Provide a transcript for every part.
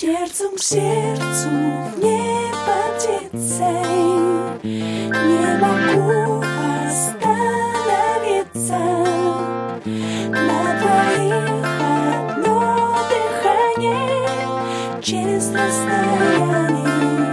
Сердцем к сердцу не птицей, не могу остановиться. На твоих одно дыхание через расстояние.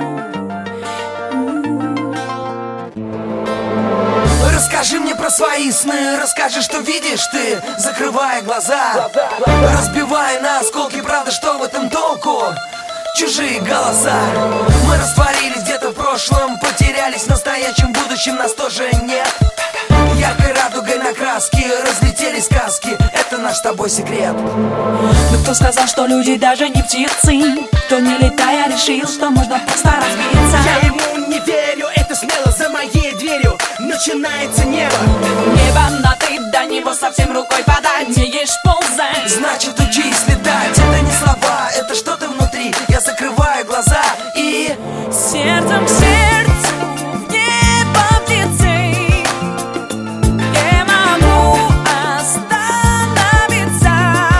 Расскажи мне про свои сны, расскажи, что видишь ты, закрывая глаза, разбивая на осколки, правда, что в этом толку? Чужие голоса. Мы растворились где-то в прошлом, потерялись в настоящем, будущем нас тоже нет. Яркой радугой на краске разлетелись сказки, это наш с тобой секрет. Но кто сказал, что люди даже не птицы? Кто не летая решил, что можно просто разбиться? Я ему не верю, это смело за моей дверью начинается небо. Небо на ты, до него совсем рукой подать. Умеешь ползать, значит учись летать. Это не слова, это что-то внутри. Я закрываю глаза и сердцем к сердцу в небо птицей не могу остановиться.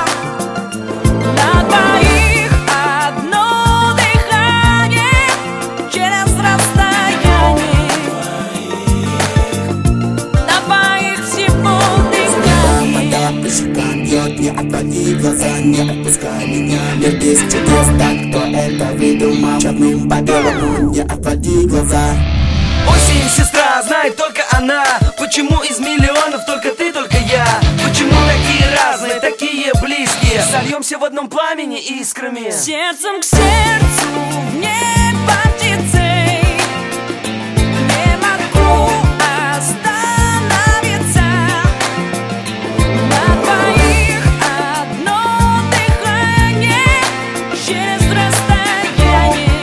На двоих одно дыхание через расстояние. На двоих всего дыхание. Вода по щекам бьет, не отводи глаза, не отпускай меня. Мир без чудес, так кто это выдумал? Черным по белому, не отводи глаза. осень, сестра, знает только она. Почему из миллионов только ты, только я? Почему такие разные, такие близкие? Сольемся в одном пламени искрами. Сердцем к сердцу в небо птицей не могу остановиться. На двоих одно дыхание через расстояние.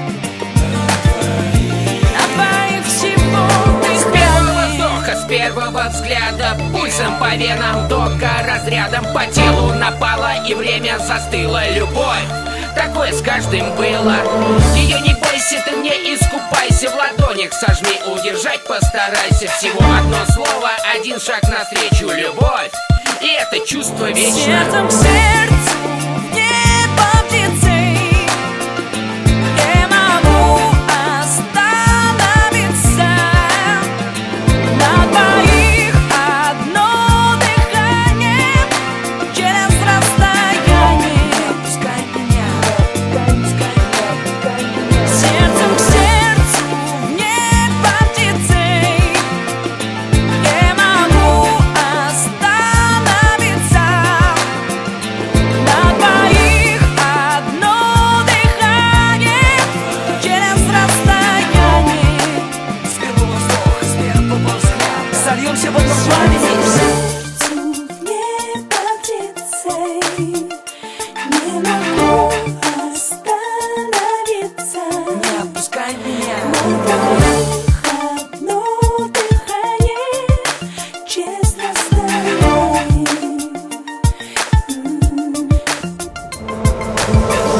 На двоих всего С первого дыхание. вздоха, с первого взгляда, пульсом по венам, тока разрядом по телу напала, и время застыло. Любовь, такое с каждым было. Ее не бойся, ты мне искупайся, в ладонях сожми, удержать постарайся. Всего одно слово, один шаг навстречу. Любовь, и это чувство вечно. Сердцем к сердцу в небо птицей не могу остановиться. На двоих одно дыхание через расстояние. Пускай меня, сердцем к сердцу в небо птицей не могу остановиться. На двоих одно дыхание через расстояние. С первого вздоха, с первого взгляда сольемся в одном пламени.